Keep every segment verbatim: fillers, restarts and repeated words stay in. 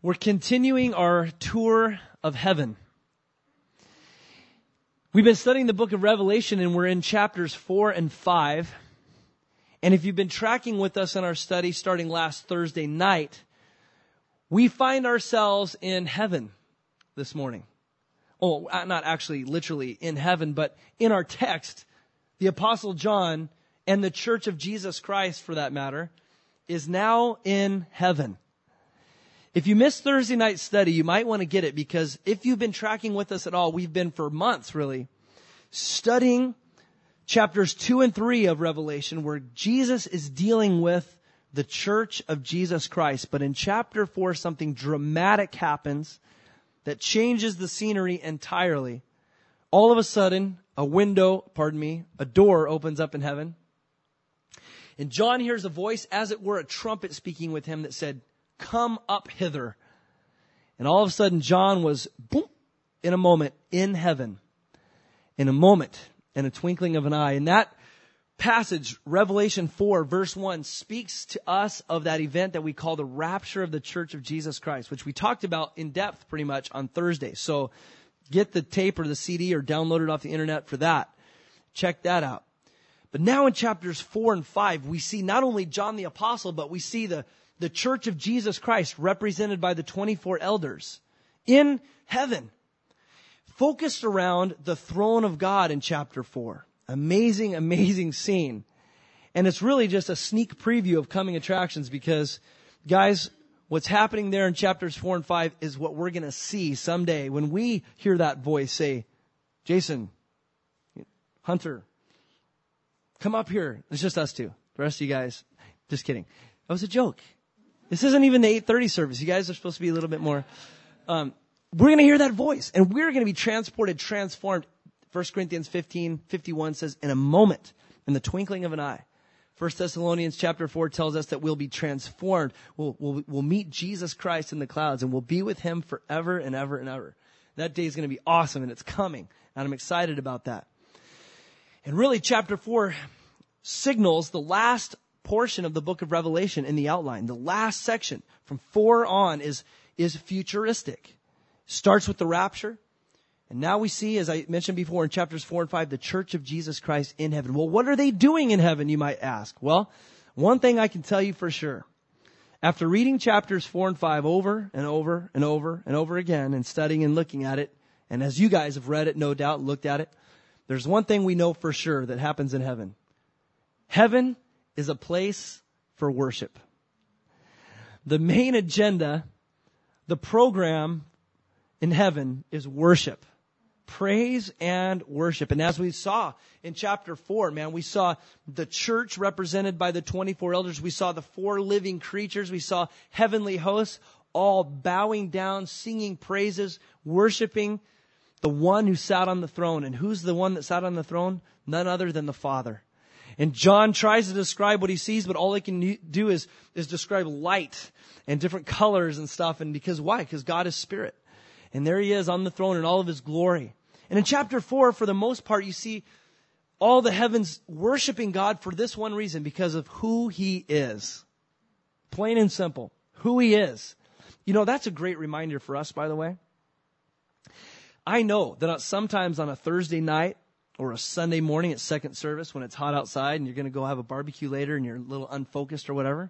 We're continuing our tour of heaven. We've been studying the book of Revelation, and we're in chapters four and five. And if you've been tracking with us in our study starting last Thursday night, we find ourselves in heaven this morning. Oh, not actually literally in heaven, but in our text, the Apostle John and the Church of Jesus Christ, for that matter, is now in heaven. If you missed Thursday night's study, you might want to get it, because if you've been tracking with us at all, we've been for months really studying chapters two and three of Revelation, where Jesus is dealing with the Church of Jesus Christ. But in chapter four, something dramatic happens that changes the scenery entirely. All of a sudden, a window, pardon me, a door opens up in heaven. And John hears a voice, as it were a trumpet speaking with him, that said, "Come up hither." And all of a sudden, John was, boom, in a moment, in heaven. In a moment, in a twinkling of an eye. And that passage, Revelation four, verse one, speaks to us of that event that we call the rapture of the Church of Jesus Christ, which we talked about in depth pretty much on Thursday. So get the tape or the C D or download it off the internet for that. Check that out. But now in chapters four and five, we see not only John the Apostle, but we see the The Church of Jesus Christ, represented by the twenty-four elders, in heaven, focused around the throne of God in chapter four. Amazing, amazing scene. And it's really just a sneak preview of coming attractions, because, guys, what's happening there in chapters four and five is what we're going to see someday when we hear that voice say, "Jason, Hunter, come up here." It's just us two. The rest of you guys, just kidding. That was a joke. This isn't even the eight thirty service. You guys are supposed to be a little bit more. Um, we're going to hear that voice, and we're going to be transported, transformed. First Corinthians fifteen fifty-one says, in a moment, in the twinkling of an eye. First Thessalonians chapter four tells us that we'll be transformed. We'll, we'll, we'll meet Jesus Christ in the clouds, and we'll be with him forever and ever and ever. That day is going to be awesome, and it's coming, and I'm excited about that. And really, chapter four signals the last portion of the book of Revelation in the outline. The last section from four on is, is futuristic. Starts with the rapture. And now we see, as I mentioned before in chapters four and five, the Church of Jesus Christ in heaven. Well, what are they doing in heaven, you might ask? Well, one thing I can tell you for sure. After reading chapters four and five over and over and over and over again, and studying and looking at it, and as you guys have read it, no doubt, and looked at it, there's one thing we know for sure that happens in heaven. Heaven is a place for worship. The main agenda, the program in heaven is worship. Praise and worship. And as we saw in chapter four, man, we saw the church represented by the twenty-four elders. We saw the four living creatures. We saw heavenly hosts all bowing down, singing praises, worshiping the one who sat on the throne. And who's the one that sat on the throne? None other than the Father. And John tries to describe what he sees, but all he can do is, is describe light and different colors and stuff. And because why? Because God is spirit. And there he is on the throne in all of his glory. And in chapter four, for the most part, you see all the heavens worshiping God for this one reason, because of who he is. Plain and simple. Who he is. You know, that's a great reminder for us, by the way. I know that sometimes on a Thursday night, or a Sunday morning at second service when it's hot outside and you're going to go have a barbecue later and you're a little unfocused or whatever.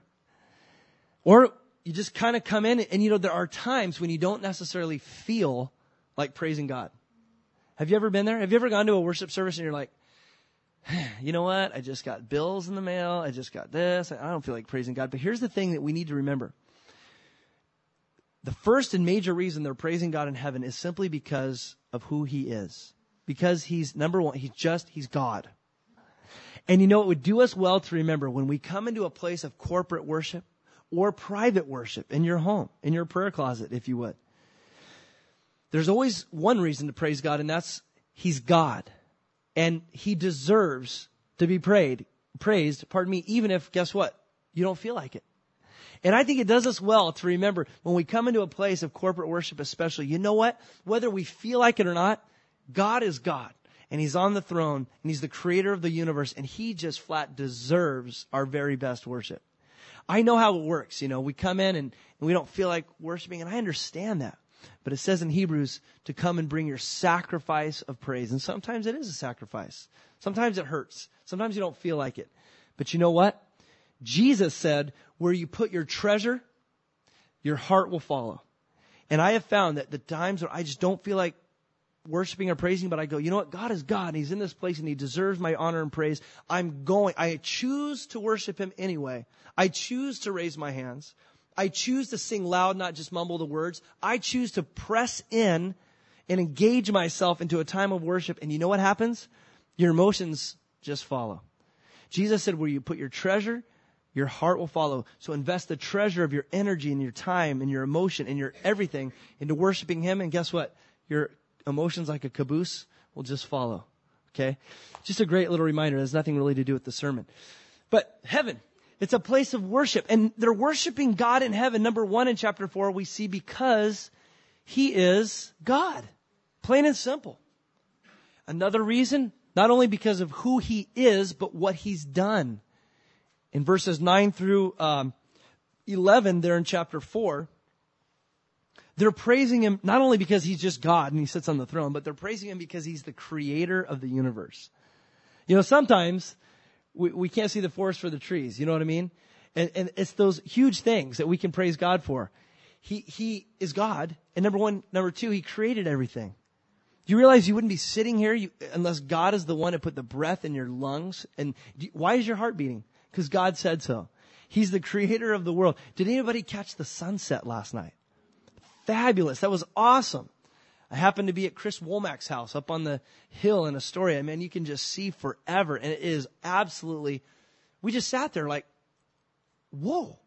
Or you just kind of come in and, you know, there are times when you don't necessarily feel like praising God. Have you ever been there? Have you ever gone to a worship service and you're like, you know what? I just got bills in the mail. I just got this. I don't feel like praising God. But here's the thing that we need to remember. The first and major reason they're praising God in heaven is simply because of who he is. Because he's, number one, he's just, he's God. And you know, it would do us well to remember when we come into a place of corporate worship or private worship in your home, in your prayer closet, if you would. There's always one reason to praise God, and that's he's God. And he deserves to be prayed, praised, pardon me, even if, guess what? You don't feel like it. And I think it does us well to remember when we come into a place of corporate worship especially, you know what? Whether we feel like it or not, God is God, and he's on the throne, and he's the creator of the universe, and he just flat deserves our very best worship. I know how it works. You know, we come in and, and we don't feel like worshiping, and I understand that. But it says in Hebrews to come and bring your sacrifice of praise. And sometimes it is a sacrifice. Sometimes it hurts. Sometimes you don't feel like it. But you know what? Jesus said, where you put your treasure, your heart will follow. And I have found that the times where I just don't feel like worshiping or praising, but I go, you know what? God is God, and He's in this place, and He deserves my honor and praise. I'm going. I choose to worship Him anyway. I choose to raise my hands. I choose to sing loud, not just mumble the words. I choose to press in and engage myself into a time of worship. And you know what happens? Your emotions just follow. Jesus said, where you put your treasure, your heart will follow. So invest the treasure of your energy and your time and your emotion and your everything into worshiping Him. And guess what? Your emotions, like a caboose, will just follow. Okay? Just a great little reminder. It has nothing really to do with the sermon. But heaven, it's a place of worship. And they're worshiping God in heaven. Number one, in chapter four, we see because He is God. Plain and simple. Another reason, not only because of who He is, but what He's done. In verses nine through um, eleven there in chapter four, they're praising Him not only because He's just God and He sits on the throne, but they're praising Him because He's the creator of the universe. You know, sometimes we, we can't see the forest for the trees. You know what I mean? And, and it's those huge things that we can praise God for. He, he is God. And number one, number two, He created everything. Do you realize you wouldn't be sitting here you, unless God is the one who put the breath in your lungs? And do, why is your heart beating? Because God said so. He's the creator of the world. Did anybody catch the sunset last night? Fabulous. That was awesome. I happened to be at Chris Womack's house up on the hill in Astoria. Man, you can just see forever. And it is absolutely, we just sat there like, whoa.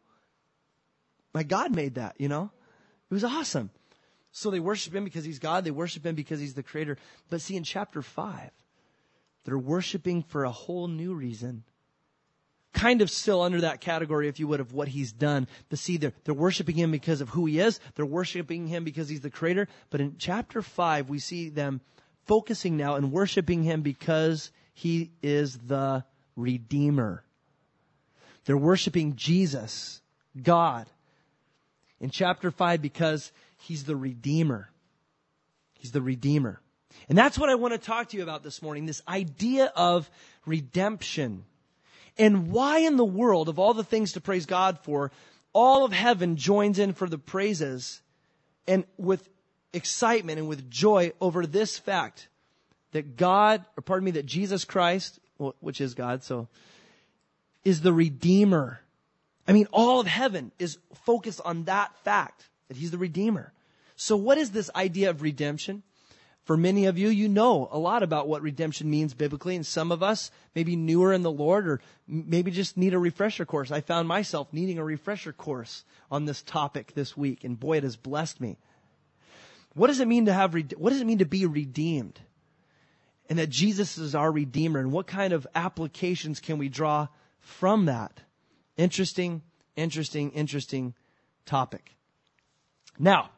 My God made that, you know? It was awesome. So they worship Him because He's God. They worship Him because He's the creator. But see, in chapter five, they're worshiping for a whole new reason. Kind of still under that category, if you would, of what He's done. But see, they're, they're worshiping Him because of who He is. They're worshiping Him because He's the creator. But in chapter five, we see them focusing now and worshiping Him because He is the Redeemer. They're worshiping Jesus, God, in chapter five because He's the Redeemer. He's the Redeemer. And that's what I want to talk to you about this morning, this idea of redemption. And why in the world, of all the things to praise God for, all of heaven joins in for the praises and with excitement and with joy over this fact that God, or pardon me, that Jesus Christ, which is God, so, is the Redeemer. I mean, all of heaven is focused on that fact, that He's the Redeemer. So what is this idea of redemption? For many of you, you know a lot about what redemption means biblically, and some of us maybe newer in the Lord or maybe just need a refresher course. I found myself needing a refresher course on this topic this week, and boy, it has blessed me. What does it mean to have, what does it mean to be redeemed? And that Jesus is our Redeemer, and what kind of applications can we draw from that? Interesting, interesting, interesting topic. Now,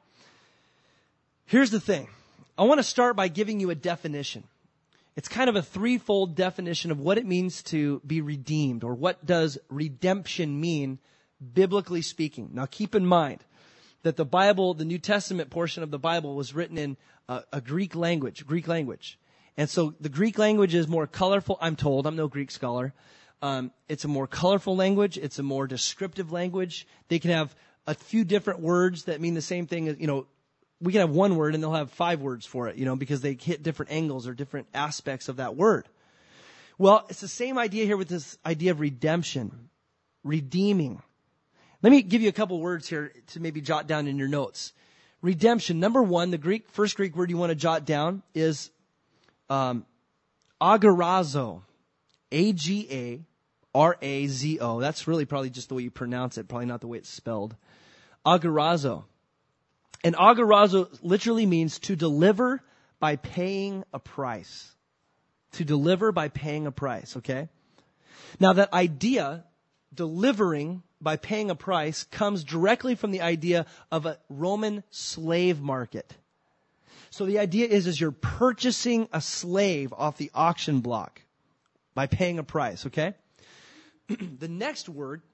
here's the thing. I want to start by giving you a definition. It's kind of a threefold definition of what it means to be redeemed, or what does redemption mean, biblically speaking. Now keep in mind that the Bible, the New Testament portion of the Bible, was written in a, a Greek language, Greek language. And so the Greek language is more colorful, I'm told. I'm no Greek scholar. Um, it's a more colorful language. It's a more descriptive language. They can have a few different words that mean the same thing as, you know, we can have one word and they'll have five words for it, you know, because they hit different angles or different aspects of that word. Well, it's the same idea here with this idea of redemption, redeeming. Let me give you a couple words here to maybe jot down in your notes. Redemption, number one, the Greek, first Greek word you want to jot down is um, agorazo, A G A R A Z O. That's really probably just the way you pronounce it, probably not the way it's spelled. Agorazo. And agorazo literally means to deliver by paying a price. To deliver by paying a price, okay? Now that idea, delivering by paying a price, comes directly from the idea of a Roman slave market. So the idea is, is you're purchasing a slave off the auction block by paying a price, okay? The next word,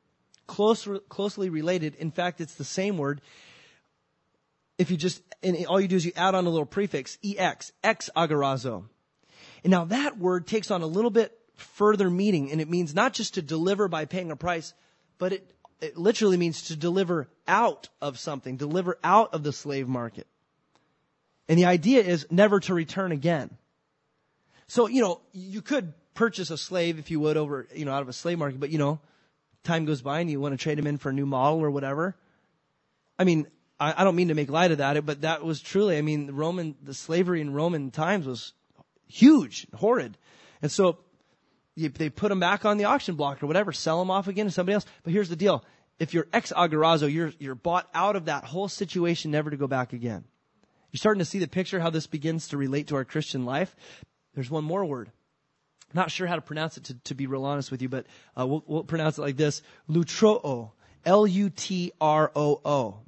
close, closely related. In fact, it's the same word. If you just, and all you do is you add on a little prefix, ex, ex agorazo. And now that word takes on a little bit further meaning, and it means not just to deliver by paying a price, but it, it literally means to deliver out of something, deliver out of the slave market. And the idea is never to return again. So, you know, you could purchase a slave, if you would, over, you know, out of a slave market, but, you know, time goes by and you want to trade him in for a new model or whatever. I mean, I, I don't mean to make light of that, but that was truly, I mean, the Roman, the slavery in Roman times was huge, horrid. And so you, they put them back on the auction block or whatever, sell them off again to somebody else. But here's the deal. If you're ex agorazo, you're, you're bought out of that whole situation, never to go back again. You're starting to see the picture, how this begins to relate to our Christian life. There's one more word. I'm not sure how to pronounce it, to, to be real honest with you, but uh, we'll, we'll pronounce it like this. Lutroo. L U T R O O.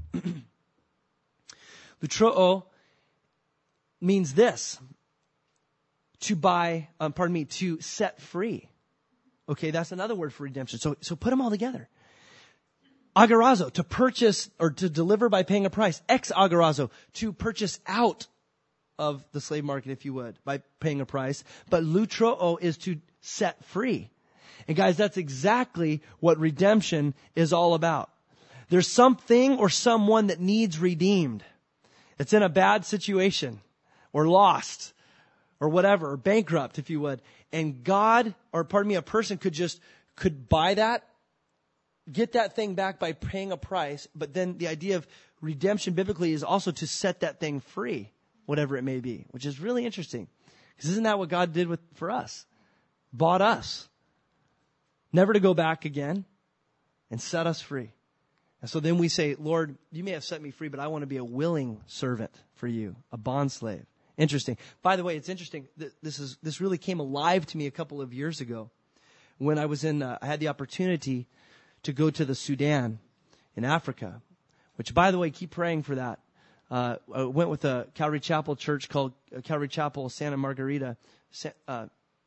Lutroo means this. To buy, um, pardon me, to set free. Okay, that's another word for redemption. So, so put them all together. Agorazo, to purchase or to deliver by paying a price. Ex agorazo, to purchase out of the slave market, if you would, by paying a price. But lutroo is to set free. And guys, that's exactly what redemption is all about. There's something or someone that needs redeemed. It's in a bad situation or lost or whatever, or bankrupt, if you would. And God, or pardon me, a person could just, could buy that, get that thing back by paying a price. But then the idea of redemption biblically is also to set that thing free, whatever it may be, which is really interesting. Because isn't that what God did with for us? Bought us. Never to go back again, and set us free. And so then we say, Lord, you may have set me free, but I want to be a willing servant for you, a bondslave. Interesting. By the way, it's interesting. This is this really came alive to me a couple of years ago when I was in, uh, I had the opportunity to go to the Sudan in Africa, which, by the way, keep praying for that. Uh, I went with a Calvary Chapel church called uh, Calvary Chapel Santa Margarita. Uh,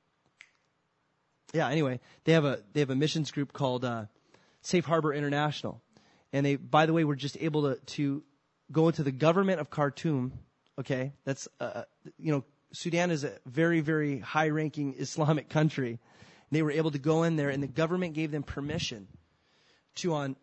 yeah, anyway, they have a they have a missions group called uh, Safe Harbor International. And they, by the way, were just able to, to go into the government of Khartoum. Okay, that's, uh, you know, Sudan is a very, very high-ranking Islamic country. They were able to go in there, and the government gave them permission to, on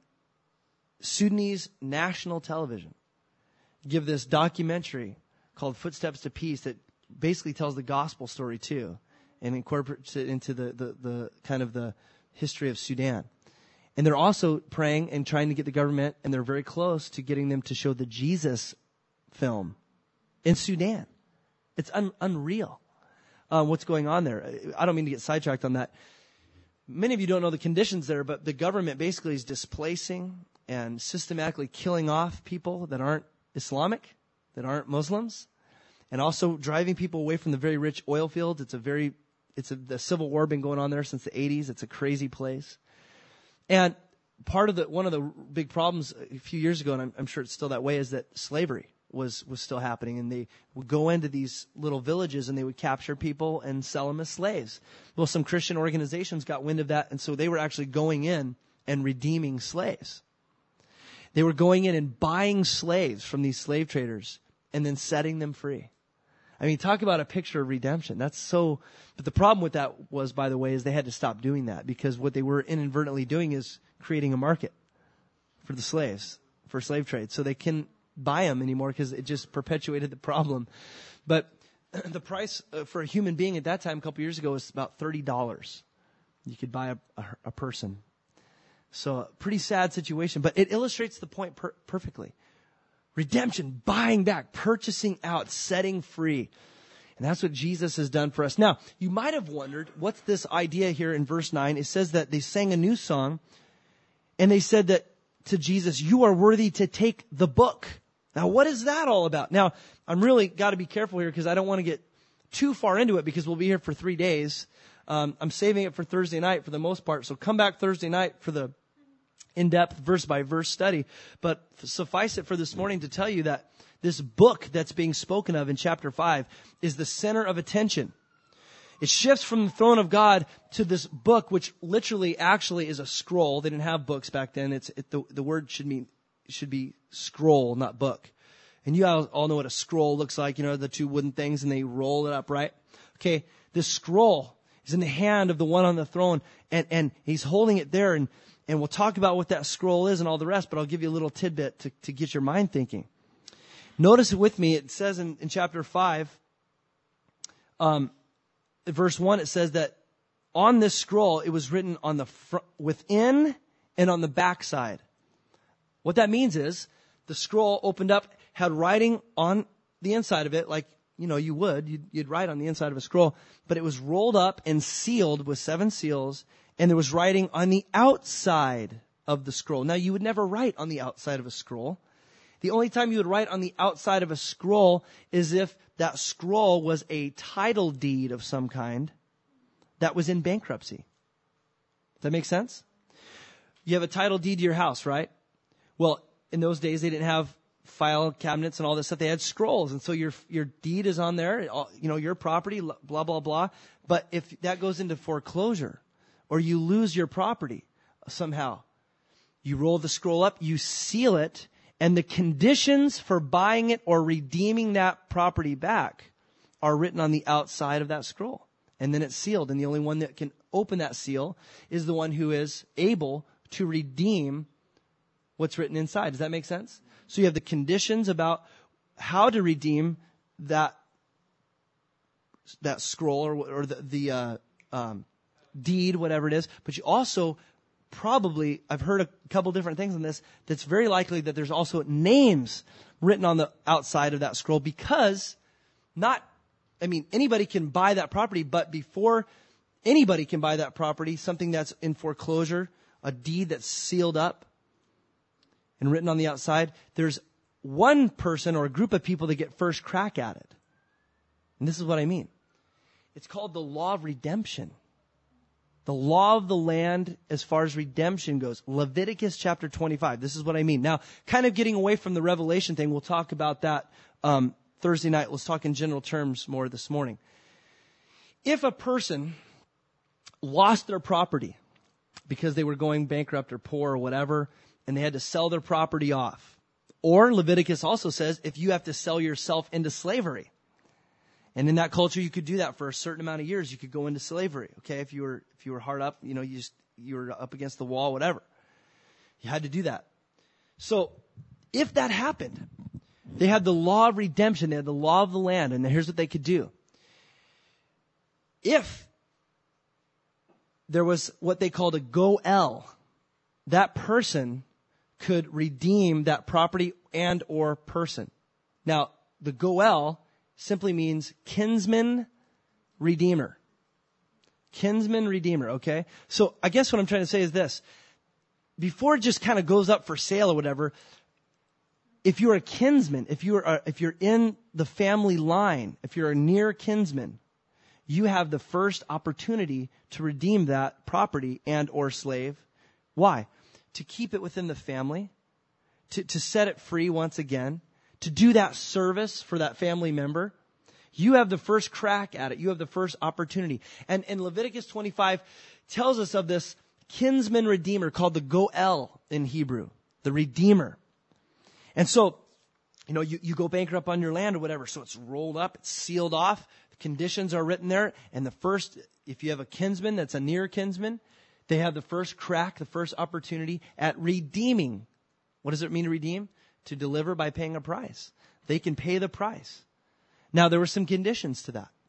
Sudanese national television, give this documentary called Footsteps to Peace that basically tells the gospel story too, and incorporates it into the, the, the kind of the history of Sudan. And they're also praying and trying to get the government, and they're very close to getting them to show the Jesus film in Sudan. It's un- unreal uh, what's going on there. I don't mean to get sidetracked on that. Many of you don't know the conditions there, but the government basically is displacing and systematically killing off people that aren't Islamic, that aren't Muslims, and also driving people away from the very rich oil fields. It's a very, it's a, the civil war been going on there since the eighties. It's a crazy place. And part of the, one of the big problems a few years ago, and I'm, I'm sure it's still that way, is that slavery was, was still happening. And they would go into these little villages and they would capture people and sell them as slaves. Well, some Christian organizations got wind of that. And so they were actually going in and redeeming slaves. They were going in and buying slaves from these slave traders and then setting them free. I mean, talk about a picture of redemption. That's so, but the problem with that was, by the way, is they had to stop doing that because what they were inadvertently doing is creating a market for the slaves, for slave trade. So they couldn't buy them anymore because it just perpetuated the problem. But the price for a human being at that time, a couple years ago, was about thirty dollars. You could buy a, a, a person. So a pretty sad situation, but it illustrates the point per- perfectly. Redemption, buying back, purchasing out, setting free. And that's what Jesus has done for us. Now, you might have wondered, what's this idea here in verse nine? It says that they sang a new song, and they said that to Jesus, you are worthy to take the book. Now, what is that all about? Now, I'm really got to be careful here because I don't want to get too far into it because we'll be here for three days. Um, I'm saving it for Thursday night for the most part. So come back Thursday night for the in-depth verse-by-verse study. But suffice it for this morning to tell you that this book that's being spoken of in chapter five is the center of attention. It shifts from the throne of God to this book, which literally actually is a scroll. They didn't have books back then. It's it, the, the word should mean should be scroll, not book. And you all, all know what a scroll looks like. You know, the two wooden things, and they roll it up, right? Okay, this scroll is in the hand of the one on the throne, and, and he's holding it there. And, and we'll talk about what that scroll is and all the rest, but I'll give you a little tidbit to, to get your mind thinking. Notice it with me. It says in, in chapter five, um, verse one, it says that on this scroll, it was written on the fr- within and on the backside. What that means is the scroll opened up, had writing on the inside of it, like, you know, you would, you'd, you'd write on the inside of a scroll, but it was rolled up and sealed with seven seals, and there was writing on the outside of the scroll. Now, you would never write on the outside of a scroll. The only time you would write on the outside of a scroll is if that scroll was a title deed of some kind that was in bankruptcy. Does that make sense? You have a title deed to your house, right? Well, in those days, they didn't have file cabinets and all this stuff. They had scrolls. And so your your deed is on there, you know, your property, blah, blah, blah. But if that goes into foreclosure or you lose your property somehow, you roll the scroll up, you seal it, and the conditions for buying it or redeeming that property back are written on the outside of that scroll. And then it's sealed. And the only one that can open that seal is the one who is able to redeem what's written inside. Does that make sense? So you have the conditions about how to redeem that that scroll or, or the, the uh, um, deed, whatever it is. But you also probably, I've heard a couple different things on this, that's very likely that there's also names written on the outside of that scroll, because not, I mean, anybody can buy that property, but before anybody can buy that property, something that's in foreclosure, a deed that's sealed up and written on the outside, there's one person or a group of people that get first crack at it. And this is what I mean. It's called the law of redemption. The law of the land as far as redemption goes. Leviticus chapter twenty-five. This is what I mean. Now, kind of getting away from the Revelation thing, we'll talk about that um, Thursday night. Let's talk in general terms more this morning. If a person lost their property because they were going bankrupt or poor or whatever, and they had to sell their property off. Or Leviticus also says if you have to sell yourself into slavery. And in that culture, you could do that for a certain amount of years. You could go into slavery. Okay, if you were if you were hard up, you know, you just you were up against the wall, whatever. You had to do that. So if that happened, they had the law of redemption. They had the law of the land, and here's what they could do. If there was what they called a goel, that person could redeem that property and or person. Now, the goel simply means kinsman redeemer. Kinsman redeemer, okay? So I guess what I'm trying to say is this. Before it just kind of goes up for sale or whatever, if you're a kinsman, if you're a, if you're in the family line, if you're a near kinsman, you have the first opportunity to redeem that property and or slave. Why? To keep it within the family, to, to set it free once again, to do that service for that family member. You have the first crack at it. You have the first opportunity. And, and Leviticus twenty-five tells us of this kinsman redeemer called the goel in Hebrew, the redeemer. And so, you know, you, you go bankrupt on your land or whatever, so it's rolled up, it's sealed off, the conditions are written there, and the first, if you have a kinsman that's a near kinsman, they have the first crack, the first opportunity at redeeming. What does it mean to redeem? To deliver by paying a price. They can pay the price. Now, there were some conditions to that.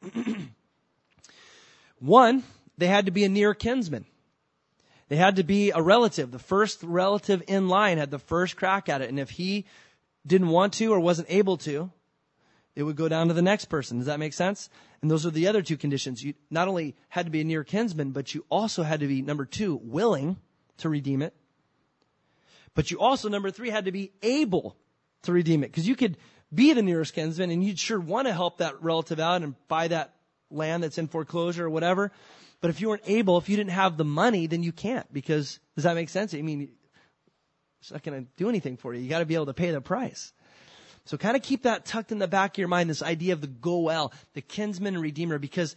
One, they had to be a near kinsman. They had to be a relative. The first relative in line had the first crack at it. And if he didn't want to or wasn't able to, it would go down to the next person. Does that make sense? And those are the other two conditions. You not only had to be a near kinsman, but you also had to be, number two, willing to redeem it. But you also, number three, had to be able to redeem it. Because you could be the nearest kinsman and you'd sure want to help that relative out and buy that land that's in foreclosure or whatever. But if you weren't able, if you didn't have the money, then you can't. Because, does that make sense? I mean, it's not going to do anything for you. You got to be able to pay the price. So kind of keep that tucked in the back of your mind, this idea of the goel, the kinsman redeemer, because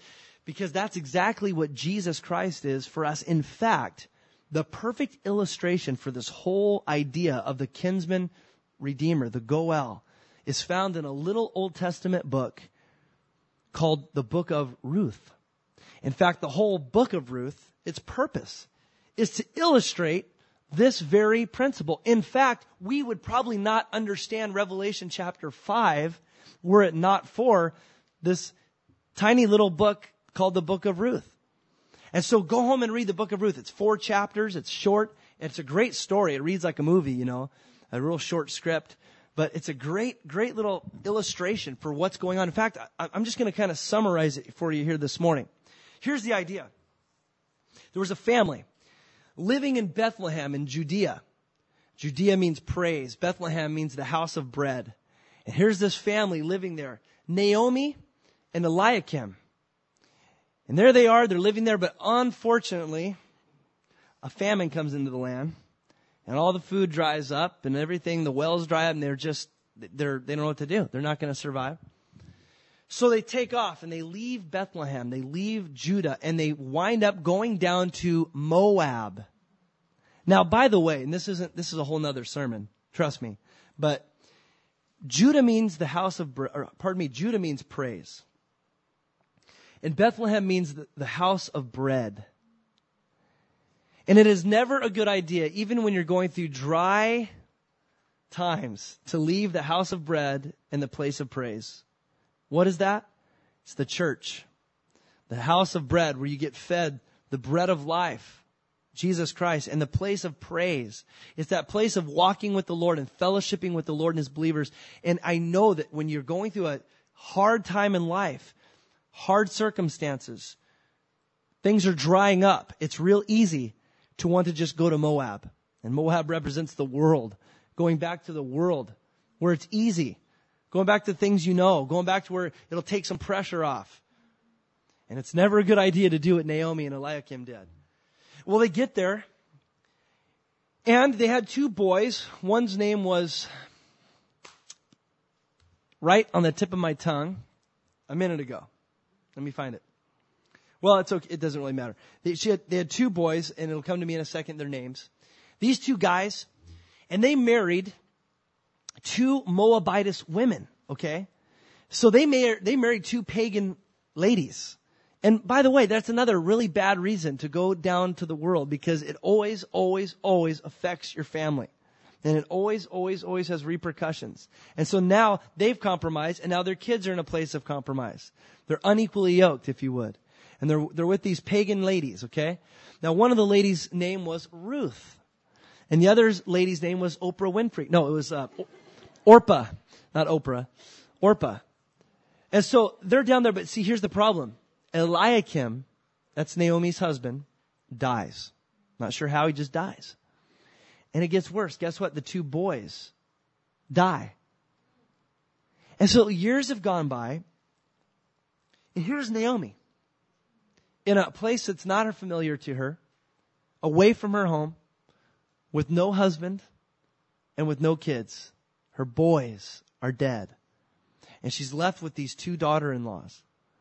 Because that's exactly what Jesus Christ is for us. In fact, the perfect illustration for this whole idea of the kinsman redeemer, the Goel, is found in a little Old Testament book called the Book of Ruth. In fact, the whole book of Ruth, its purpose is to illustrate this very principle. In fact, we would probably not understand Revelation chapter five were it not for this tiny little book called the Book of Ruth. And so go home and read the Book of Ruth. It's four chapters. It's short. It's a great story. It reads like a movie, you know, a real short script. But it's a great, great little illustration for what's going on. In fact, I, I'm just going to kind of summarize it for you here this morning. Here's the idea. There was a family living in Bethlehem in Judea. Judea means praise. Bethlehem means the house of bread. And here's this family living there. Naomi and Eliakim. And there they are. They're living there. But unfortunately, a famine comes into the land. And all the food dries up and everything. The wells dry up and they're just, they're, they don't know what to do. They're not going to survive. So they take off and they leave Bethlehem. They leave Judah and they wind up going down to Moab. Now, by the way, and this isn't, this is a whole nother sermon. Trust me. But Judah means the house of, or, pardon me, Judah means praise. And Bethlehem means the, the house of bread. And it is never a good idea, even when you're going through dry times, to leave the house of bread and the place of praise. What is that? It's the church. The house of bread where you get fed the bread of life, Jesus Christ, and the place of praise. It's that place of walking with the Lord and fellowshipping with the Lord and His believers. And I know that when you're going through a hard time in life, hard circumstances, things are drying up. It's real easy to want to just go to Moab. And Moab represents the world. Going back to the world where it's easy. Going back to things you know. Going back to where it'll take some pressure off. And it's never a good idea to do what Naomi and Eliakim did. Well, they get there. And they had two boys. One's name was right on the tip of my tongue a minute ago. Let me find it. Well, it's okay. It doesn't really matter. They, she had, they had two boys, and it'll come to me in a second, their names. These two guys, and they married two Moabitess women, okay? So they, mar- they married two pagan ladies. And by the way, that's another really bad reason to go down to the world, because it always, always, always affects your family. And it always, always, always has repercussions. And so now they've compromised, and now their kids are in a place of compromise. They're unequally yoked, if you would. And they're, they're with these pagan ladies, okay? Now, one of the ladies' name was Ruth. And the other lady's name was Oprah Winfrey. No, it was uh, Orpah, not Oprah. Orpah. And so they're down there, but see, here's the problem. Eliakim, that's Naomi's husband, dies. Not sure how, he just dies. And it gets worse. Guess what? The two boys die. And so years have gone by. And here's Naomi in a place that's not familiar to her, away from her home, with no husband and with no kids. Her boys are dead. And she's left with these two daughter-in-laws.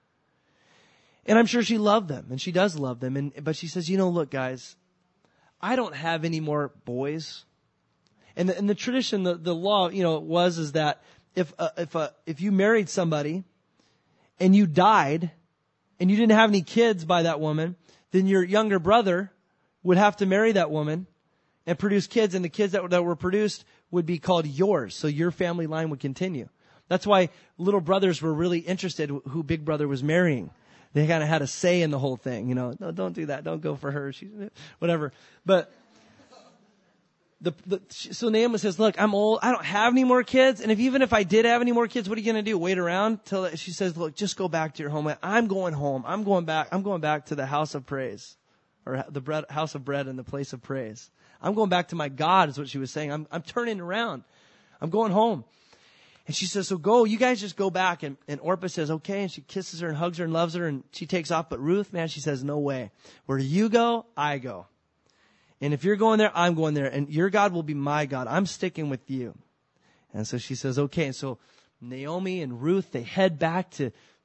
And I'm sure she loved them, and she does love them. And but she says, you know, look, guys, I don't have any more boys. And the, and the tradition, the, the law, you know, was is that if uh, if uh, if you married somebody and you died and you didn't have any kids by that woman, then your younger brother would have to marry that woman and produce kids, and the kids that, that were produced would be called yours. So your family line would continue. That's why little brothers were really interested who Big Brother was marrying. They kind of had a say in the whole thing, you know. No, don't do that. Don't go for her. She's whatever. But the, the so Naomi says, "Look, I'm old. I don't have any more kids. And if even if I did have any more kids, what are you going to do? Wait around till?" She says, "Look, just go back to your home. I'm going home. I'm going back. I'm going back to the house of praise, or the bread, house of bread and the place of praise. I'm going back to my God," is what she was saying. I'm I'm turning around. I'm going home. And she says, so go, you guys just go back. And, and Orpah says, okay. And she kisses her and hugs her and loves her. And she takes off. But Ruth, man, she says, no way. Where you go, I go. And if you're going there, I'm going there. And your God will be my God. I'm sticking with you. And so she says, okay. And so Naomi and Ruth, they head back to,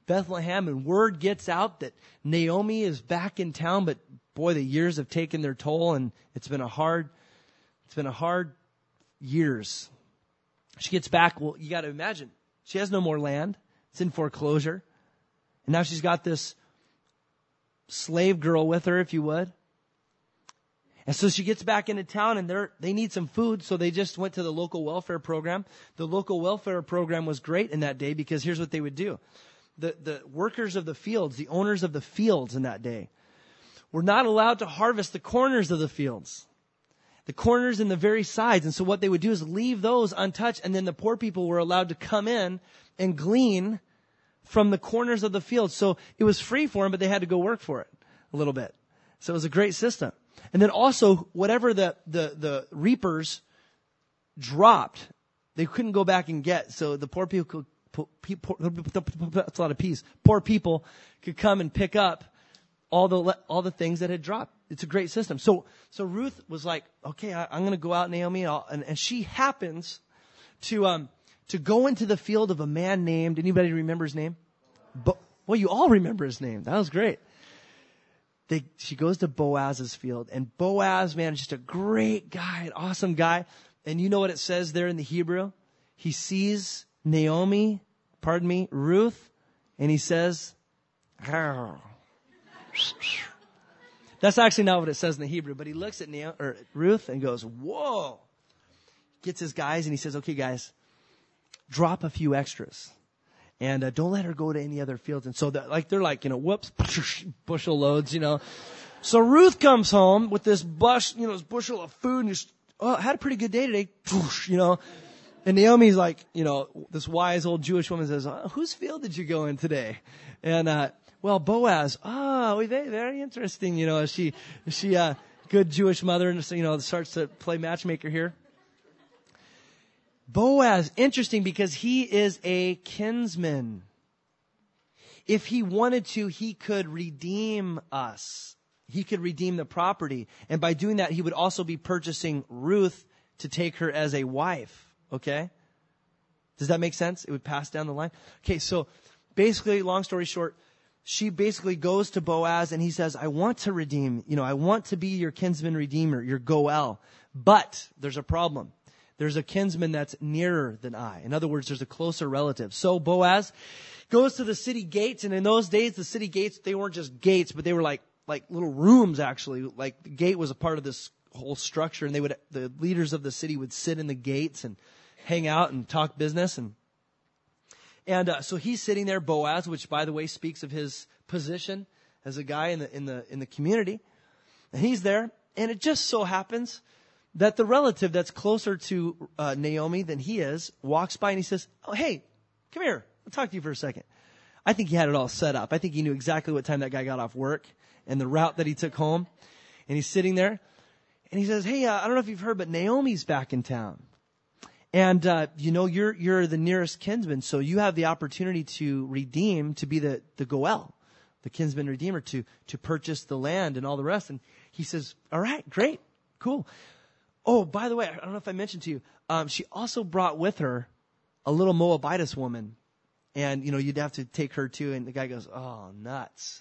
Bethlehem, and word gets out that Naomi is back in town, but boy, the years have taken their toll, and it's been a hard, it's been a hard years. She gets back, well, you got to imagine, she has no more land. It's in foreclosure. And now she's got this slave girl with her, if you would. And so she gets back into town, and they're, they need some food, so they just went to the local welfare program. The local welfare program was great in that day because here's what they would do. The, the workers of the fields, the owners of the fields in that day, were not allowed to harvest the corners of the fields. The corners and the very sides. And so what they would do is leave those untouched, and then the poor people were allowed to come in and glean from the corners of the field. So it was free for them, but they had to go work for it a little bit. So it was a great system. And then also, whatever the, the, the reapers dropped, they couldn't go back and get. So the poor people could, poor, that's a lot of peas. Poor people could come and pick up all the, all the things that had dropped. It's a great system. So, so Ruth was like, okay, I, I'm going to go out, Naomi. And, and, and she happens to, um, to go into the field of a man named, anybody remember his name? Bo- well, you all remember his name. That was great. They, she goes to Boaz's field, and Boaz, man, is just a great guy, an awesome guy. And you know what it says there in the Hebrew? He sees Naomi, pardon me, Ruth, and he says, Arr. That's actually not what it says in the Hebrew, but he looks at Naomi, or Ruth and goes, whoa. Gets his guys, and he says, okay, guys, drop a few extras. And uh, don't let her go to any other fields. And so, that, like, they're like, you know, whoops, bushel loads, you know. So Ruth comes home with this bush, you know, this bushel of food, and just, oh, I had a pretty good day today, you know. And Naomi's like, you know, this wise old Jewish woman says, oh, whose field did you go in today? And, uh, well, Boaz, oh, very, very interesting, you know, she, she, uh, good Jewish mother, and, you know, starts to play matchmaker here. Boaz, interesting because he is a kinsman. If he wanted to, he could redeem us. He could redeem the property. And by doing that, he would also be purchasing Ruth to take her as a wife. Okay? Does that make sense? It would pass down the line. Okay, so basically, long story short, she basically goes to Boaz and he says, I want to redeem, you know, I want to be your kinsman redeemer, your Goel. But there's a problem. There's a kinsman that's nearer than I. In other words, there's a closer relative. So Boaz goes to the city gates, and in those days, the city gates, they weren't just gates, but they were like, like little rooms, actually. Like the gate was a part of this whole structure, and they would, the leaders of the city would sit in the gates and hang out and talk business. And, and, uh, so he's sitting there, Boaz, which by the way speaks of his position as a guy in the, in the, in the community. And he's there, and it just so happens that the relative that's closer to uh, Naomi than he is walks by and he says, oh, hey, come here. I'll talk to you for a second. I think he had it all set up. I think he knew exactly what time that guy got off work and the route that he took home. And he's sitting there and he says, hey, uh, I don't know if you've heard, but Naomi's back in town. And, uh, you know, you're, you're the nearest kinsman. So you have the opportunity to redeem, to be the, the Goel, the kinsman redeemer, to, to purchase the land and all the rest. And he says, all right, great, cool. Oh, by the way, I don't know if I mentioned to you, um, she also brought with her a little Moabitess woman. And, you know, you'd have to take her too. And the guy goes, oh, nuts.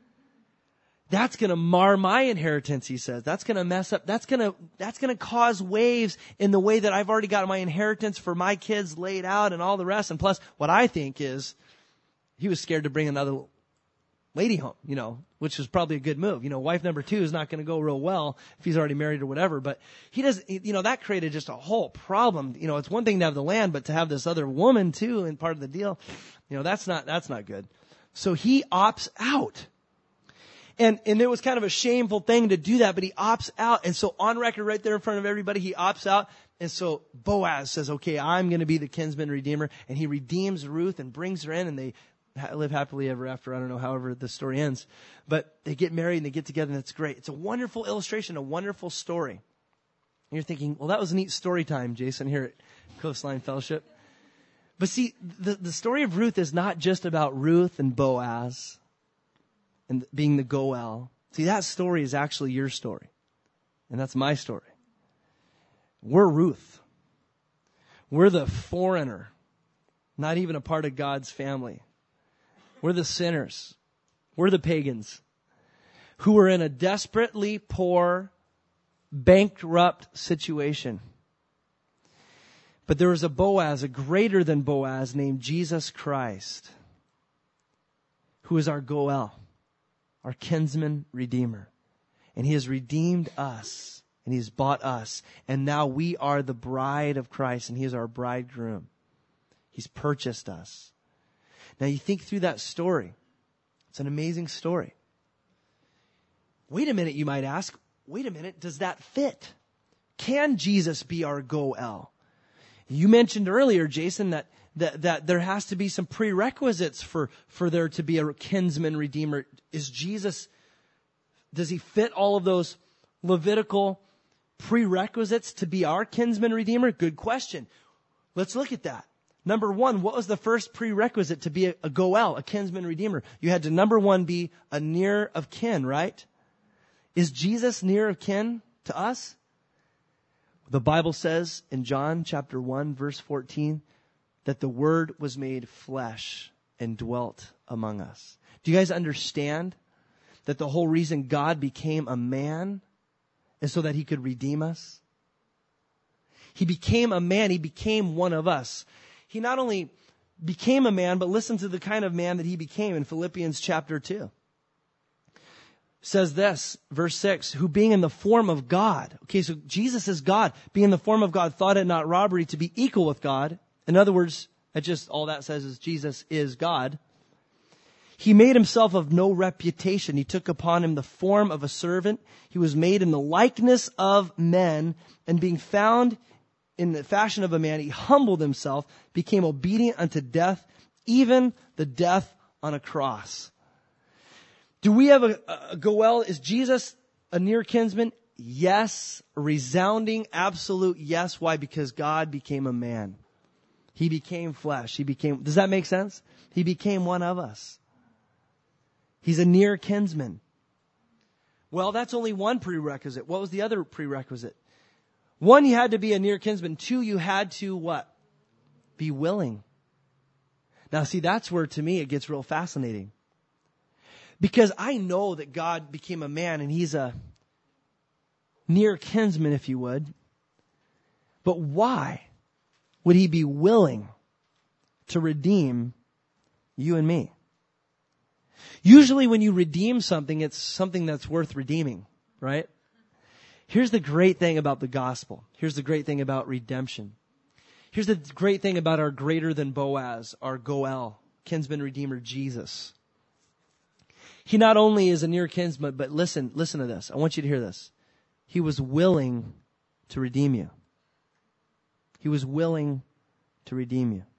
That's going to mar my inheritance, he says. That's going to mess up. That's going to, that's going to cause waves in the way that I've already got my inheritance for my kids laid out and all the rest. And plus, what I think is he was scared to bring another lady home, you know, which was probably a good move. You know, wife number two is not going to go real well if he's already married or whatever, but he does, you know, that created just a whole problem. You know, it's one thing to have the land, but to have this other woman too and part of the deal, you know, that's not, that's not good. So he opts out. And, and it was kind of a shameful thing to do that, but he opts out. And so on record right there in front of everybody, he opts out. And so Boaz says, okay, I'm going to be the kinsman redeemer. And he redeems Ruth and brings her in, and they live happily ever after. I don't know, however the story ends, but they get married and they get together, and it's great. It's a wonderful illustration, a wonderful story. And you're thinking, well, that was a neat story time, Jason, here at Coastline Fellowship. But see, the, the story of Ruth is not just about Ruth and Boaz and being the Goel. See, that story is actually your story. And that's my story. We're Ruth. We're the foreigner, not even a part of God's family. We're the sinners. We're the pagans who were in a desperately poor, bankrupt situation. But there was a Boaz, a greater than Boaz, named Jesus Christ, who is our Goel, our kinsman redeemer. And he has redeemed us, and he has bought us. And now we are the bride of Christ, and he is our bridegroom. He's purchased us. Now you think through that story. It's an amazing story. Wait a minute, you might ask. Wait a minute, does that fit? Can Jesus be our Goel? You mentioned earlier, Jason, that, that, that there has to be some prerequisites for, for there to be a kinsman redeemer. Is Jesus, does he fit all of those Levitical prerequisites to be our kinsman redeemer? Good question. Let's look at that. Number one, what was the first prerequisite to be a, a Goel, a kinsman redeemer? You had to, number one, be a near of kin, right? Is Jesus near of kin to us? The Bible says in John chapter one, verse fourteen, that the Word was made flesh and dwelt among us. Do you guys understand that the whole reason God became a man is so that he could redeem us? He became a man. He became one of us. He not only became a man, but listen to the kind of man that he became in Philippians chapter two. Says this, verse six, who being in the form of God. Okay, so Jesus is God. Being in the form of God, thought it not robbery to be equal with God. In other words, it just, all that says is Jesus is God. He made himself of no reputation. He took upon him the form of a servant. He was made in the likeness of men, and being found in the fashion of a man, he humbled himself, became obedient unto death, even the death on a cross. Do we have a, a Goel? Is Jesus a near kinsman? Yes. A resounding, absolute yes. Why? Because God became a man. He became flesh. He became, does that make sense? He became one of us. He's a near kinsman. Well, that's only one prerequisite. What was the other prerequisite? One, you had to be a near kinsman. Two, you had to what? Be willing. Now, see, that's where, to me, it gets real fascinating. Because I know that God became a man and he's a near kinsman, if you would. But why would he be willing to redeem you and me? Usually when you redeem something, it's something that's worth redeeming, right? Here's the great thing about the gospel. Here's the great thing about redemption. Here's the great thing about our greater than Boaz, our Goel, kinsman redeemer, Jesus. He not only is a near kinsman, but listen, listen to this. I want you to hear this. He was willing to redeem you. He was willing to redeem you.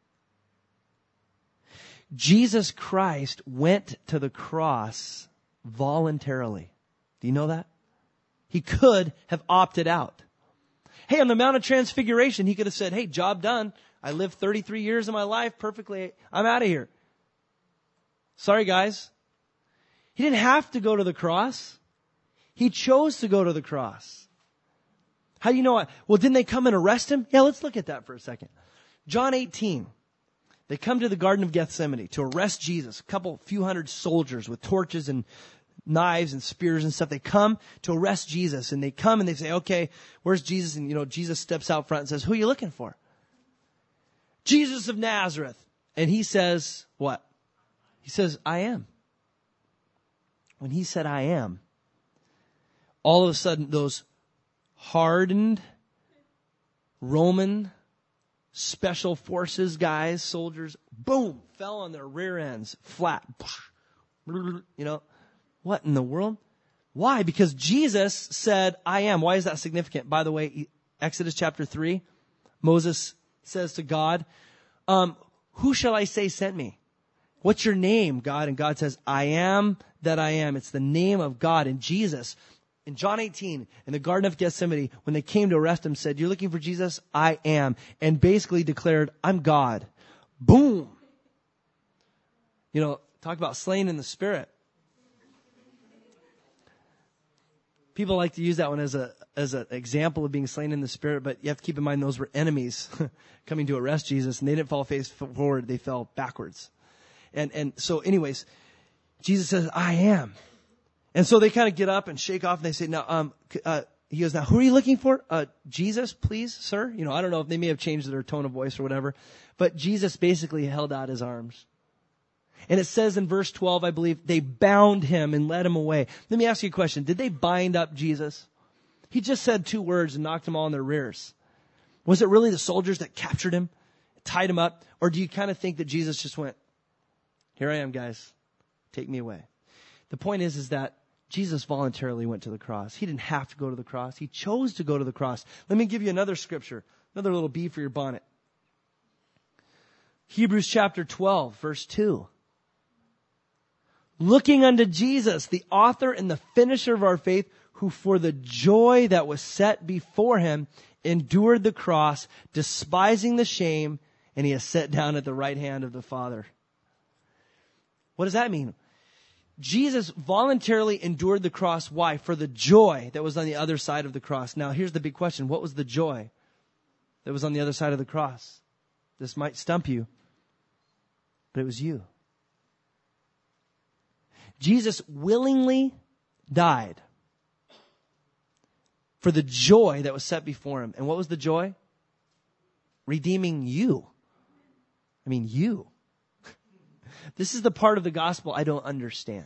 Jesus Christ went to the cross voluntarily. Do you know that? He could have opted out. Hey, on the Mount of Transfiguration, he could have said, hey, job done. I lived thirty-three years of my life perfectly. I'm out of here. Sorry, guys. He didn't have to go to the cross. He chose to go to the cross. How do you know what? Well, didn't they come and arrest him? Yeah, let's look at that for a second. John eighteen. They come to the Garden of Gethsemane to arrest Jesus. A couple, few hundred soldiers with torches and knives and spears and stuff. They come to arrest Jesus, and they come and they say, okay, where's Jesus? And, you know, Jesus steps out front and says, who are you looking for? Jesus of Nazareth. And he says, what? He says, I am. When he said, I am, all of a sudden those hardened Roman special forces guys, soldiers, boom, fell on their rear ends, flat. You know, what in the world? Why? Because Jesus said, I am. Why is that significant? By the way, Exodus chapter three, Moses says to God, um, who shall I say sent me? What's your name, God? And God says, I am that I am. It's the name of God. And Jesus, in John eighteen, in the Garden of Gethsemane, when they came to arrest him, said, you're looking for Jesus? I am. And basically declared, I'm God. Boom. You know, talk about slain in the spirit. People like to use that one as a as an example of being slain in the spirit, but you have to keep in mind those were enemies coming to arrest Jesus, and they didn't fall face forward, they fell backwards. And, and so anyways, Jesus says, I am. And so they kind of get up and shake off and they say, now, um, uh, he goes, now who are you looking for? Uh, Jesus, please, sir. You know, I don't know if they may have changed their tone of voice or whatever, but Jesus basically held out his arms. And it says in verse twelve, I believe, they bound him and led him away. Let me ask you a question. Did they bind up Jesus? He just said two words and knocked them all in their rears. Was it really the soldiers that captured him, tied him up? Or do you kind of think that Jesus just went, here I am, guys. Take me away. The point is, is that Jesus voluntarily went to the cross. He didn't have to go to the cross. He chose to go to the cross. Let me give you another scripture, another little bee for your bonnet. Hebrews chapter twelve, verse two. Looking unto Jesus, the author and the finisher of our faith, who for the joy that was set before him endured the cross, despising the shame, and he has sat down at the right hand of the Father. What does that mean? Jesus voluntarily endured the cross. Why? For the joy that was on the other side of the cross. Now, here's the big question. What was the joy that was on the other side of the cross? This might stump you, but it was you. Jesus willingly died for the joy that was set before him. And what was the joy? Redeeming you. I mean, you. This is the part of the gospel I don't understand.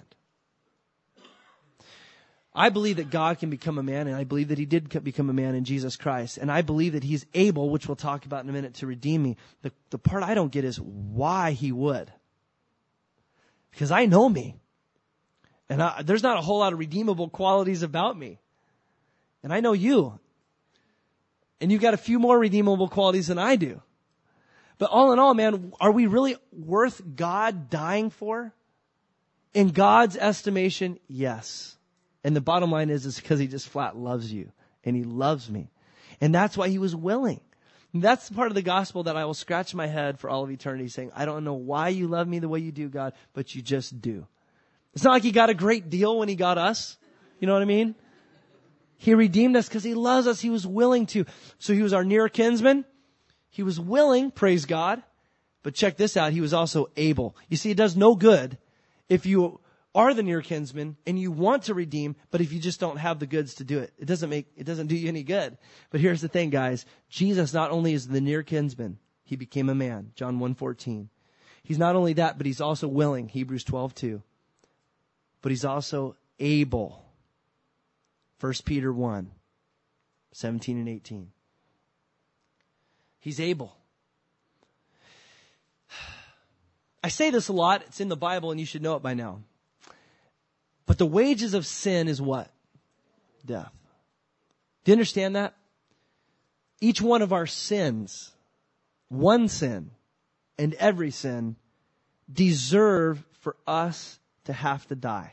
I believe that God can become a man, and I believe that he did become a man in Jesus Christ. And I believe that he's able, which we'll talk about in a minute, to redeem me. The, the part I don't get is why he would. Because I know me. And I, there's not a whole lot of redeemable qualities about me. And I know you. And you've got a few more redeemable qualities than I do. But all in all, man, are we really worth God dying for? In God's estimation, yes. And the bottom line is, is because he just flat loves you. And he loves me. And that's why he was willing. And that's the part of the gospel that I will scratch my head for all of eternity saying, I don't know why you love me the way you do, God, but you just do. It's not like he got a great deal when he got us. You know what I mean? He redeemed us because he loves us. He was willing to. So he was our near kinsman. He was willing, praise God. But check this out. He was also able. You see, it does no good if you are the near kinsman and you want to redeem, but if you just don't have the goods to do it, it doesn't make, it doesn't do you any good. But here's the thing, guys. Jesus not only is the near kinsman, he became a man. John one fourteen. He's not only that, but he's also willing. Hebrews twelve two. But he's also able. First Peter one, seventeen and eighteen. He's able. I say this a lot. It's in the Bible and you should know it by now. But the wages of sin is what? Death. Do you understand that? Each one of our sins, one sin and every sin, deserve for us to have to die.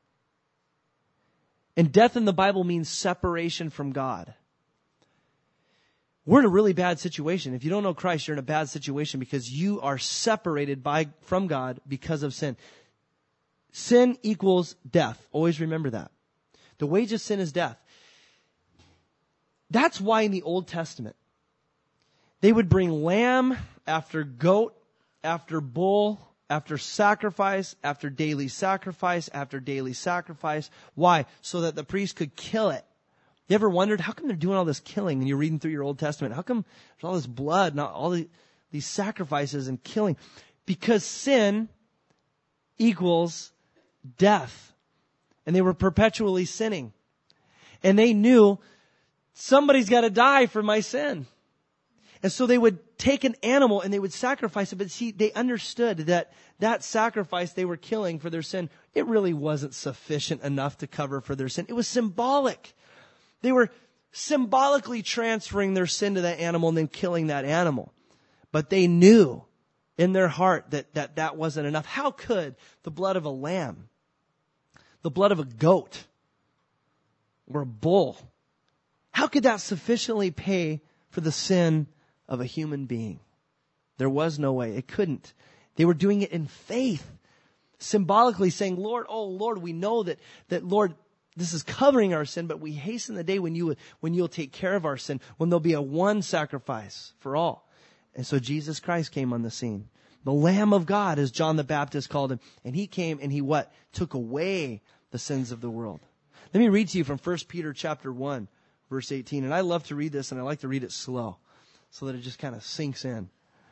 And death in the Bible means separation from God. We're in a really bad situation. If you don't know Christ, you're in a bad situation because you are separated by from God because of sin. Sin equals death. Always remember that. The wage of sin is death. That's why in the Old Testament, they would bring lamb after goat, after bull, after sacrifice, after daily sacrifice, after daily sacrifice. Why? So that the priest could kill it. You ever wondered, how come they're doing all this killing and you're reading through your Old Testament? How come there's all this blood and all the, these sacrifices and killing? Because sin equals death. And they were perpetually sinning. And they knew somebody's got to die for my sin. And so they would take an animal and they would sacrifice it. But see, they understood that that sacrifice they were killing for their sin, it really wasn't sufficient enough to cover for their sin. It was symbolic. They were symbolically transferring their sin to that animal and then killing that animal. But they knew in their heart that that, that wasn't enough. How could the blood of a lamb, the blood of a goat, or a bull, how could that sufficiently pay for the sin of a human being? There was no way. It couldn't. They were doing it in faith, symbolically saying, Lord, oh Lord, we know that, that Lord, this is covering our sin, but we hasten the day when you, when you'll take care of our sin, when there'll be a one sacrifice for all. And so Jesus Christ came on the scene. The Lamb of God, as John the Baptist called him. And he came and he what? Took away the sins of the world. Let me read to you from First Peter chapter one, verse eighteen. And I love to read this, and I like to read it slow so that it just kind of sinks in.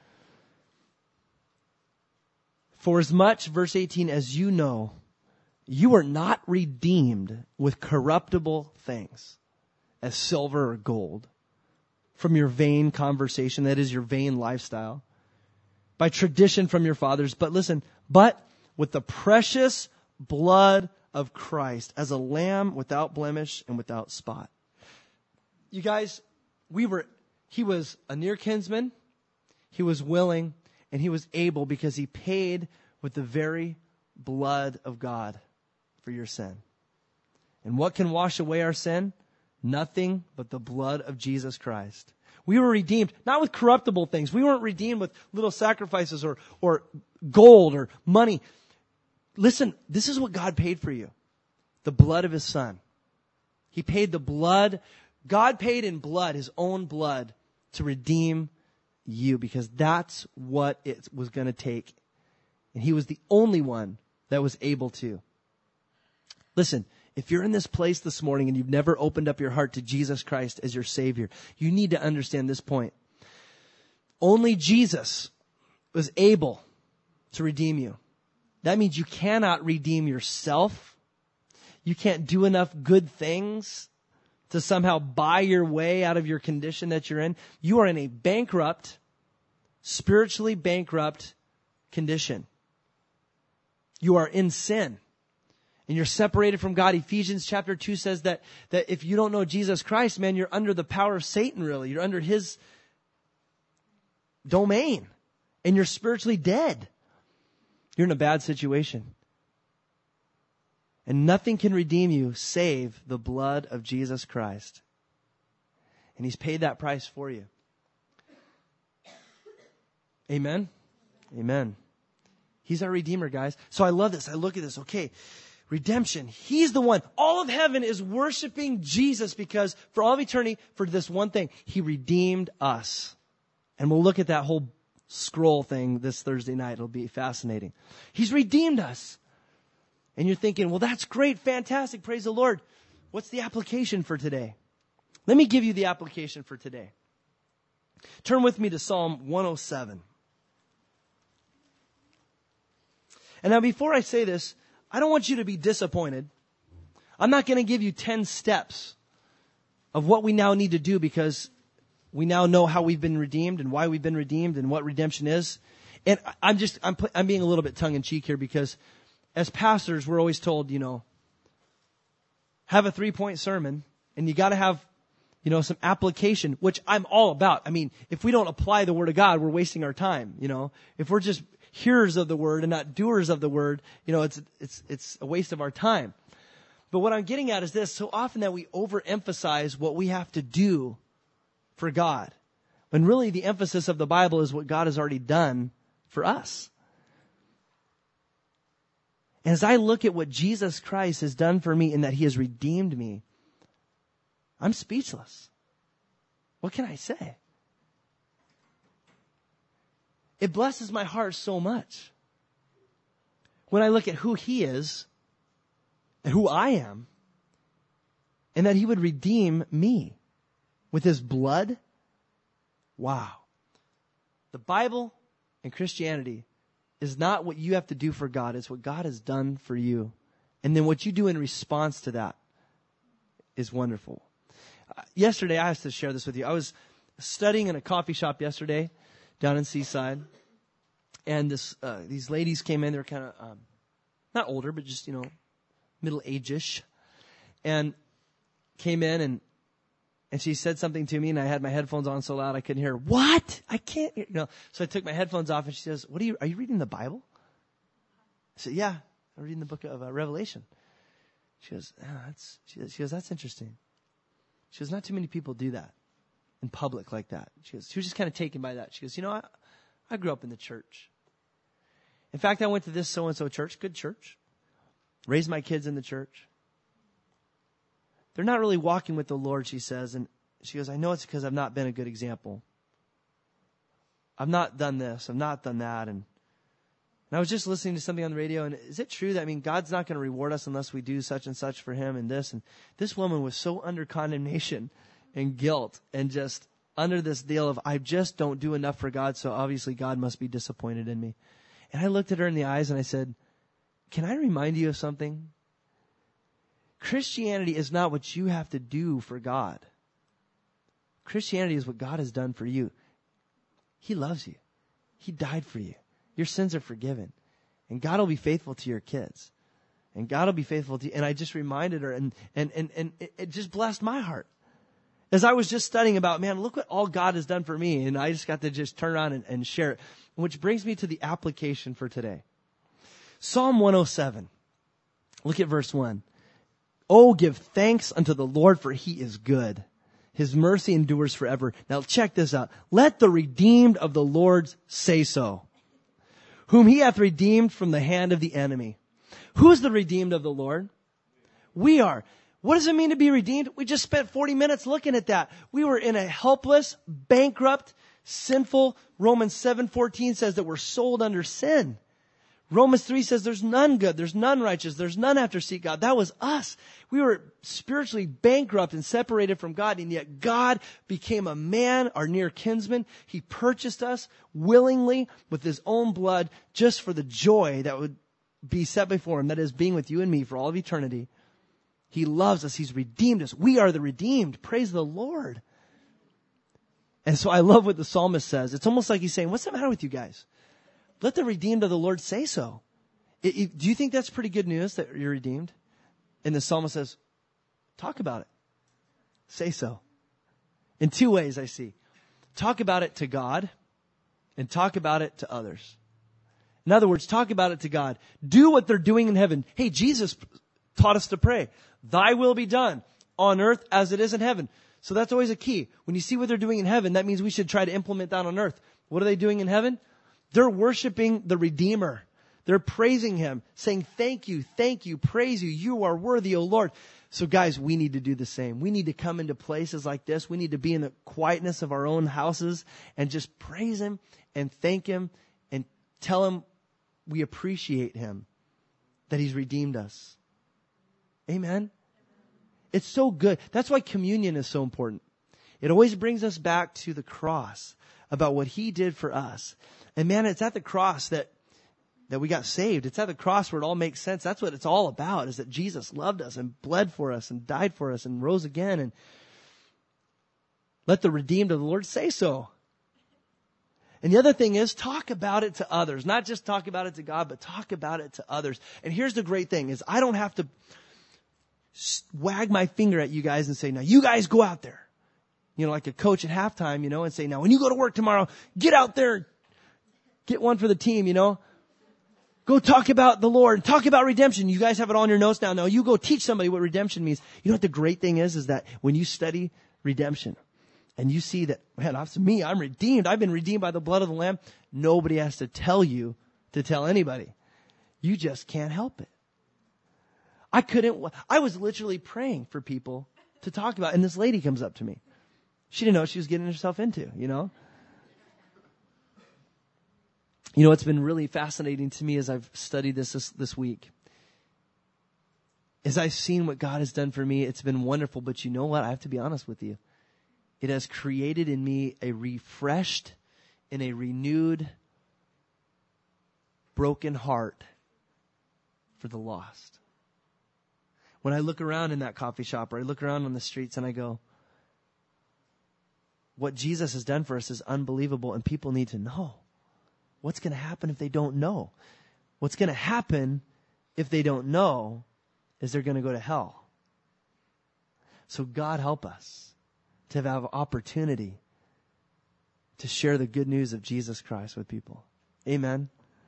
For as much, verse eighteen, as you know, you are not redeemed with corruptible things, as silver or gold, from your vain conversation, that is your vain lifestyle, by tradition from your fathers. But listen, but with the precious blood of Christ, as a lamb without blemish and without spot. You guys, we were, he was a near kinsman, he was willing, and he was able because he paid with the very blood of God for your sin. And what can wash away our sin? Nothing but the blood of Jesus Christ. We were redeemed, not with corruptible things. We weren't redeemed with little sacrifices or, or gold or money. Listen, this is what God paid for you. The blood of his son. He paid the blood. God paid in blood, his own blood, to redeem you, because that's what it was going to take. And he was the only one that was able to. Listen, if you're in this place this morning and you've never opened up your heart to Jesus Christ as your Savior, you need to understand this point. Only Jesus was able to redeem you. That means you cannot redeem yourself. You can't do enough good things to somehow buy your way out of your condition that you're in. You are in a bankrupt, spiritually bankrupt condition. You are in sin. And you're separated from God. Ephesians chapter two says that, that if you don't know Jesus Christ, man, you're under the power of Satan, really. You're under his domain. And you're spiritually dead. You're in a bad situation. And nothing can redeem you save the blood of Jesus Christ. And he's paid that price for you. Amen? Amen. He's our Redeemer, guys. So I love this. I look at this. Okay. Redemption. He's the one. All of heaven is worshiping Jesus because for all of eternity, for this one thing, he redeemed us. And we'll look at that whole scroll thing this Thursday night. It'll be fascinating. He's redeemed us. And you're thinking, well, that's great. Fantastic. Praise the Lord. What's the application for today? Let me give you the application for today. Turn with me to Psalm one oh seven. And now before I say this, I don't want you to be disappointed. I'm not going to give you ten steps of what we now need to do because we now know how we've been redeemed and why we've been redeemed and what redemption is. And I'm just, I'm, I'm being a little bit tongue in cheek here because as pastors, we're always told, you know, have a three point sermon and you got to have, you know, some application, which I'm all about. I mean, if we don't apply the word of God, we're wasting our time. You know, if we're just hearers of the word and not doers of the word, you know, it's, it's, it's a waste of our time. But what I'm getting at is this: so often that we overemphasize what we have to do for God, when really the emphasis of the Bible is what God has already done for us. And as I look at what Jesus Christ has done for me and that he has redeemed me, I'm speechless. What can I say? It blesses my heart so much when I look at who he is and who I am, and that he would redeem me with his blood. Wow. The Bible and Christianity is not what you have to do for God. It's what God has done for you. And then what you do in response to that is wonderful. Uh, yesterday, I have to share this with you. I was studying in a coffee shop yesterday down in Seaside. And this, uh, these ladies came in. They were kind of, um, not older, but just, you know, middle-age-ish. And came in and And she said something to me, and I had my headphones on so loud I couldn't hear her. What? I can't hear. You know. So I took my headphones off, and she says, "What are you? Are you reading the Bible?" I said, "Yeah, I'm reading the book of uh, Revelation." She goes, oh, "That's." She goes, she goes, "That's interesting." She goes, "Not too many people do that in public like that." She goes, she was just kind of taken by that. She goes, "You know, I, I grew up in the church. In fact, I went to this so and so church, good church. Raised my kids in the church. They're not really walking with the Lord," she says. And she goes, "I know it's because I've not been a good example. I've not done this. I've not done that." And And I was just listening to something on the radio, and is it true that, I mean, God's not going to reward us unless we do such and such for him and this? And this woman was so under condemnation and guilt and just under this deal of, I just don't do enough for God, so obviously God must be disappointed in me. And I looked at her in the eyes and I said, can I remind you of something? Christianity is not what you have to do for God. Christianity is what God has done for you. He loves you. He died for you. Your sins are forgiven. And God will be faithful to your kids. And God will be faithful to you. And I just reminded her, and, and, and, and it, it just blessed my heart. As I was just studying about, man, look what all God has done for me. And I just got to just turn around and, and share it. Which brings me to the application for today. Psalm one oh seven. Look at verse one. Oh, give thanks unto the Lord, for he is good. His mercy endures forever. Now check this out. Let the redeemed of the Lord say so, whom he hath redeemed from the hand of the enemy. Who's the redeemed of the Lord? We are. What does it mean to be redeemed? We just spent forty minutes looking at that. We were in a helpless, bankrupt, sinful. Romans seven fourteen says that we're sold under sin. Romans three says there's none good, there's none righteous, there's none after seek God. That was us. We were spiritually bankrupt and separated from God, and yet God became a man, our near kinsman. He purchased us willingly with his own blood just for the joy that would be set before him, that is being with you and me for all of eternity. He loves us. He's redeemed us. We are the redeemed. Praise the Lord. And so I love what the psalmist says. It's almost like he's saying, what's the matter with you guys? Let the redeemed of the Lord say so. It, it, do you think that's pretty good news that you're redeemed? And the psalmist says, talk about it. Say so. In two ways I see. Talk about it to God and talk about it to others. In other words, talk about it to God. Do what they're doing in heaven. Hey, Jesus taught us to pray. Thy will be done on earth as it is in heaven. So that's always a key. When you see what they're doing in heaven, that means we should try to implement that on earth. What are they doing in heaven? They're worshiping the Redeemer. They're praising him, saying, thank you, thank you, praise you. You are worthy, O Lord. So guys, we need to do the same. We need to come into places like this. We need to be in the quietness of our own houses and just praise him and thank him and tell him we appreciate him, that he's redeemed us. Amen. It's so good. That's why communion is so important. It always brings us back to the cross, about what he did for us. And man, it's at the cross that, that we got saved. It's at the cross where it all makes sense. That's what it's all about, is that Jesus loved us and bled for us and died for us and rose again. And let the redeemed of the Lord say so. And the other thing is, talk about it to others. Not just talk about it to God, but talk about it to others. And here's the great thing, is I don't have to wag my finger at you guys and say, now you guys go out there. You know, like a coach at halftime, you know, and say, now when you go to work tomorrow, get out there, get one for the team, you know. Go talk about the Lord, talk about redemption. You guys have it all in your notes now. No, you go teach somebody what redemption means. You know what the great thing is, is that when you study redemption and you see that, man, that's me, I'm redeemed. I've been redeemed by the blood of the Lamb. Nobody has to tell you to tell anybody. You just can't help it. I couldn't, I was literally praying for people to talk about, and this lady comes up to me. She didn't know what she was getting herself into, you know. You know, it's been really fascinating to me as I've studied this, this this week. As I've seen what God has done for me, it's been wonderful. But you know what? I have to be honest with you. It has created in me a refreshed and a renewed, broken heart for the lost. When I look around in that coffee shop or I look around on the streets and I go, what Jesus has done for us is unbelievable, and people need to know. What's going to happen if they don't know? What's going to happen if they don't know is they're going to go to hell. So God help us to have opportunity to share the good news of Jesus Christ with people. Amen.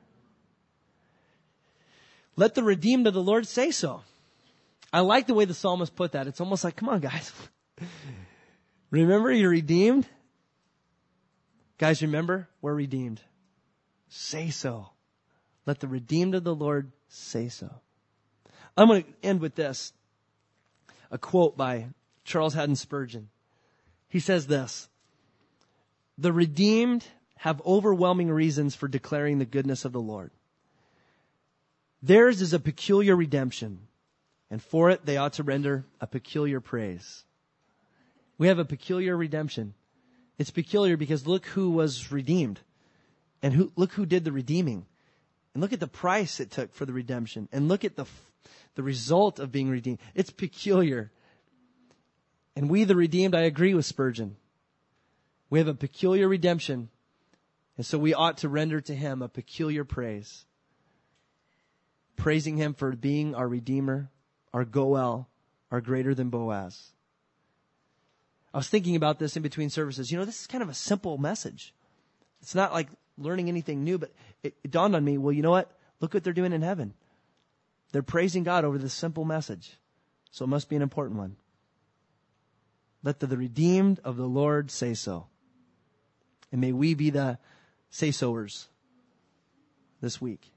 Let the redeemed of the Lord say so. I like the way the psalmist put that. It's almost like, come on, guys. Remember, you're redeemed. Guys, remember, we're redeemed. Say so. Let the redeemed of the Lord say so. I'm going to end with this. A quote by Charles Haddon Spurgeon. He says this: the redeemed have overwhelming reasons for declaring the goodness of the Lord. Theirs is a peculiar redemption, and for it they ought to render a peculiar praise. We have a peculiar redemption. It's peculiar because look who was redeemed, and who, look who did the redeeming, and look at the price it took for the redemption, and look at the the result of being redeemed. It's peculiar. And we, the redeemed, I agree with Spurgeon. We have a peculiar redemption, and so we ought to render to Him a peculiar praise. Praising Him for being our Redeemer, our Goel, our greater than Boaz. I was thinking about this in between services. You know, this is kind of a simple message. It's not like learning anything new, but it, it dawned on me, well, you know what? Look what they're doing in heaven. They're praising God over this simple message. So it must be an important one. Let the, the redeemed of the Lord say so. And may we be the say-soers this week.